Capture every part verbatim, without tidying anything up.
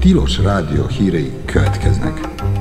Tilos Rádió hírei következnek.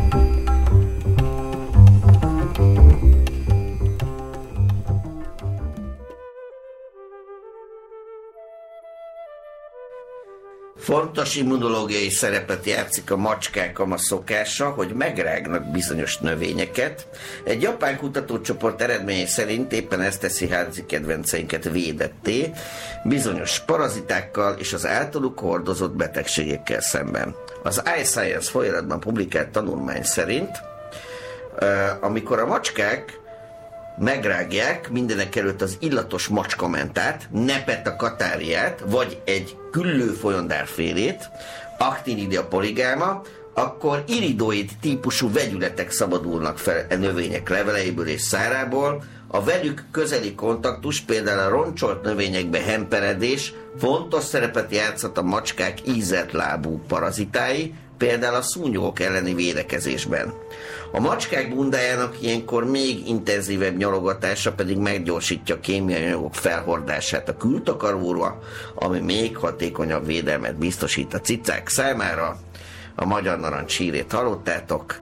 Fontos immunológiai szerepet játszik a macskák szokása, hogy megrágnak bizonyos növényeket. Egy japán kutatócsoport eredményei szerint éppen ezt teszi házi kedvenceinket védetté bizonyos parazitákkal és az általuk hordozott betegségekkel szemben. Az iScience folyamatban publikált tanulmány szerint, amikor a macskák megrágják mindenek előtt az illatos macskamentát, Nepeta catarrhát, vagy egy küllő folyondárfélét, Actinidia polygamma, akkor iridoid típusú vegyületek szabadulnak fel a növények leveleiből és szárából. A velük közeli kontaktus, például a roncsolt növényekbe hemperedés fontos szerepet játszhat a macskák ízelt lábú parazitái, például a szúnyogok elleni védekezésben. A macskák bundájának ilyenkor még intenzívebb nyalogatása pedig meggyorsítja a kémiai anyagok felhordását a kültakaróra, ami még hatékonyabb védelmet biztosít a cicák számára. A magyar narancs hírét hallottátok.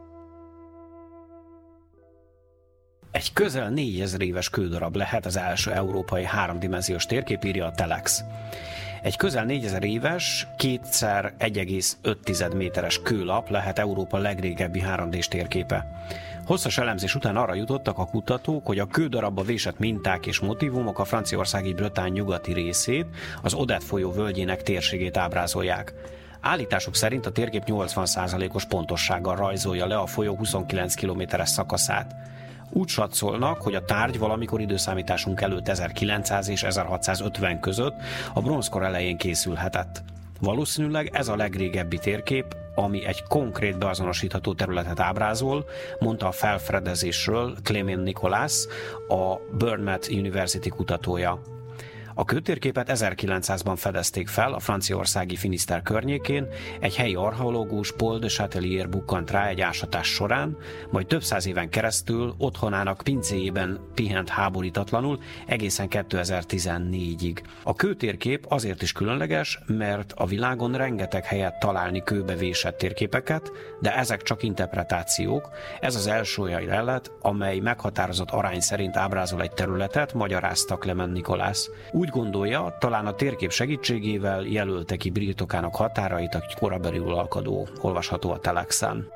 Egy közel négyezer éves kődarab lehet az első európai háromdimenziós térkép, írja a Telex. Egy közel négyezer éves, kétszer egy egész öt méteres kőlap lehet Európa legrégebbi három dés térképe. Hosszas elemzés után arra jutottak a kutatók, hogy a kődarabba vésett minták és motívumok a franciaországi Bretagne nyugati részét, az Odette folyó völgyének térségét ábrázolják. Állításuk szerint a térkép nyolcvan százalékos pontossággal rajzolja le a folyó huszonkilenc kilométeres szakaszát. Úgy satszolnak, hogy a tárgy valamikor időszámításunk előtt ezerkilencszáz és ezerhatszázötven között a bronzkor elején készülhetett. Valószínűleg ez a legrégebbi térkép, ami egy konkrét beazonosítható területet ábrázol, mondta a felfedezésről Clément Nicolas, a Bournemouth University kutatója. A kőtérképet ezerkilencszázban fedezték fel a franciaországi Finiszter környékén, egy helyi archeológus, Paul de Chatelier bukkant rá egy ásatás során, majd több száz éven keresztül otthonának pincéjében pihent háborítatlanul egészen kétezer-tizennégyig. A kőtérkép azért is különleges, mert a világon rengeteg helyet találni kőbe vésett térképeket, de ezek csak interpretációk. Ez az első olyan lelet, amely meghatározott arány szerint ábrázol egy területet, magyarázta Clément Nicolas. Úgy gondolja, talán a térkép segítségével jelölte ki birtokának határait a korabeli uralkodó, olvasható a Telexen.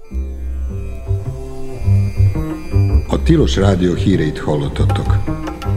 A Tilos Rádió híreit hallottatok.